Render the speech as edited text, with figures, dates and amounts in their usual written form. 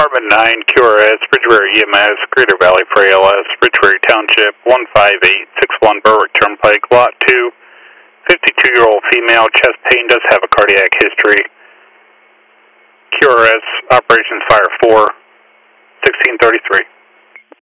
Department 9, QRS, Ridgeway EMS, Greater Valley for ALS, Ridgeway Township, 15861 Berwick Turnpike, Lot 2. 52-year-old female, chest pain, does have a cardiac history. QRS, Operations Fire 4, 1633.